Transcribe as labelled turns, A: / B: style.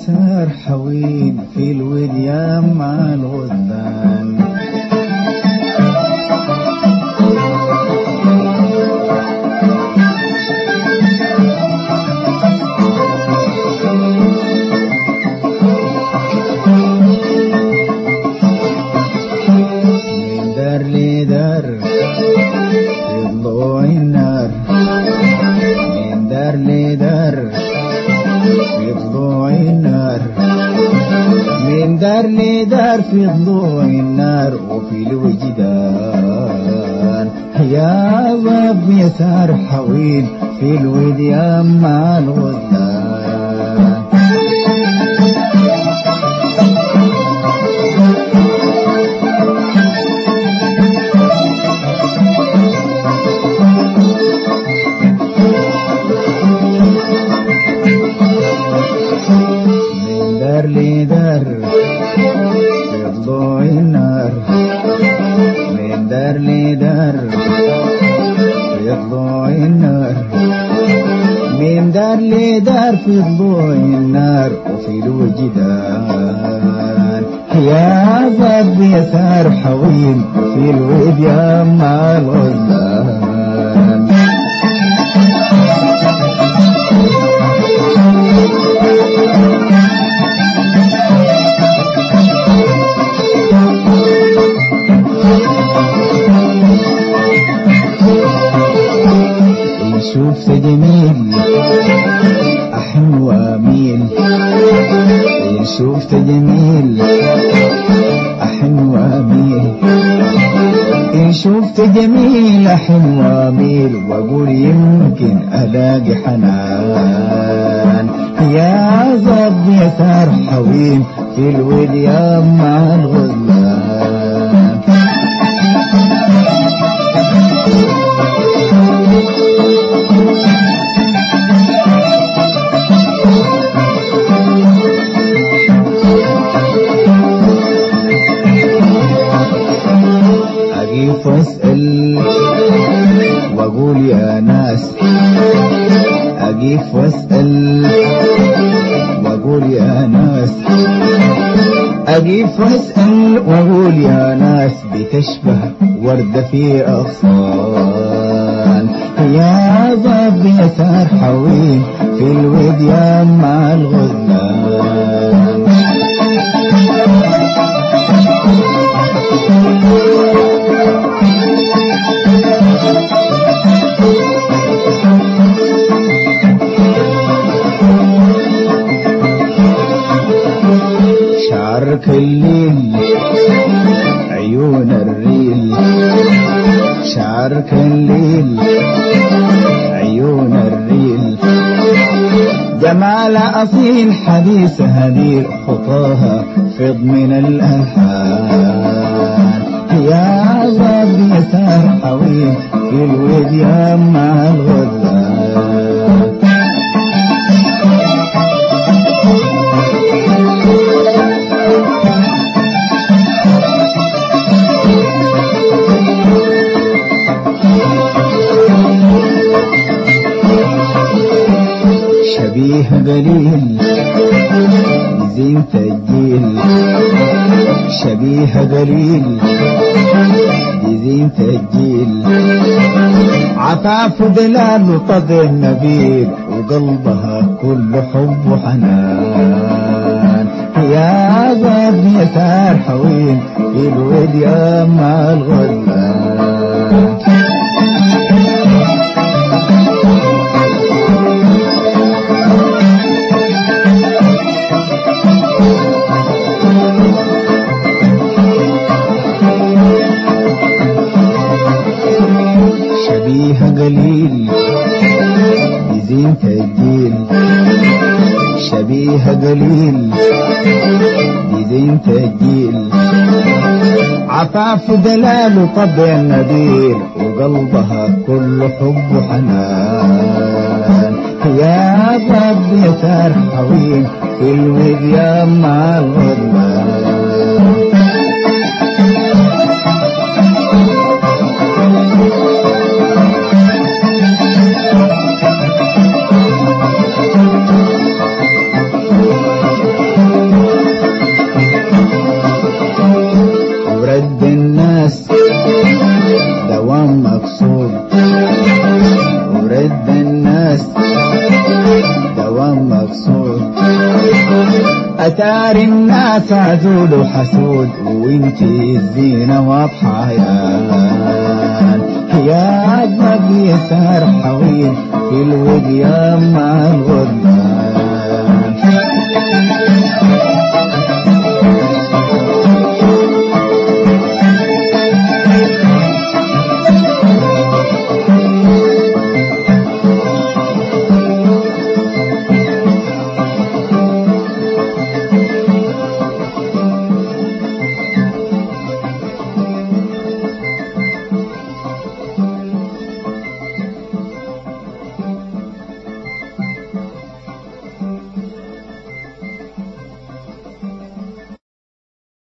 A: يسار حوين في الوديان مع الغزلان. من دار لدار في ضوء النار، من دار لدار في ضوء النار، من دار لدار في ضوء النار وفي الوجدان. يا ضب يسار حوين في الوديان مع الغزلان. لدار في ضوء النار، من دار لدار في ضوء النار، من دار لدار في ضوء النار وفي الوجدان. يا ضب يسار حوين في الوديان مع الغزلان. شوفت جميل أحن واميل، شوفت جميل أحن واميل، إن شوفت جميل أحن واميل وأقول يمكن ألاقي حنان. يا ضب يسار حوين في الوديان مع الغزلان. أقيف واسأل وأقول يا ناس، أقيف واسأل وأقول يا ناس، أقيف واسأل وأقول يا ناس بتشبه وردة في أغصان. يا ضب يسار حوين في الوديان مع الغزلان. شعرك الليل عيون الريل، شعرك الليل عيون الريل، جمال أصيل حديث هدير خطاها فض من الألحان. يا ضب يسار حوين في الوديان مع الغزلان. شبيه قليل بزينة الجيل، شبيه قليل بزينة الجيل، عفاف دلال وطبع النبيل وقلبها كل حب وحنان. يا ضب يسار حوين في الوديان مع الغزلان. شبيه قليل بزينة الجيل، شبيه قليل بزينة الجيل، عفاف دلال وطبع النبيل وقلبها كل حب وحنان. يا ضب يسار حوين في الوديان مع الغزلان. لا تعزول حسود وانتي الزينة واضحة يا النبي سهر حويل في الوديان مع الغربان